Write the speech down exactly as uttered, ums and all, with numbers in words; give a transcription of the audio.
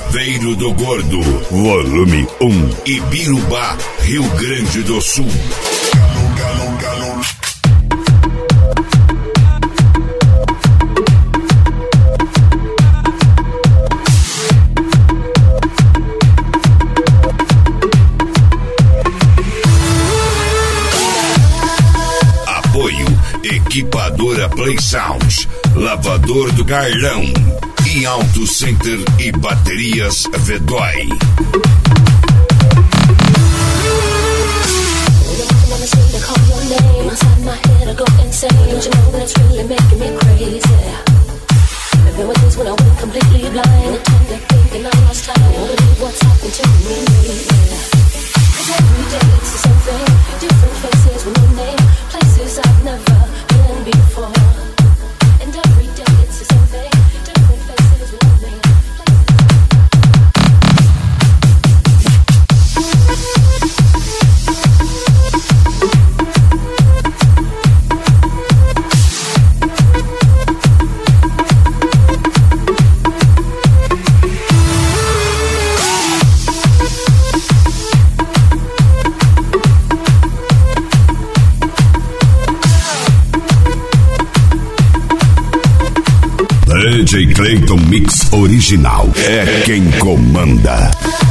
Chaveiro do Gordo, volume um, Ibirubá, Rio Grande do Sul. Apoio Equipadora Play Sound, Lavador do Carlão e Auto Center e Baterias Vedói. D J Clayton Mix Original é quem comanda.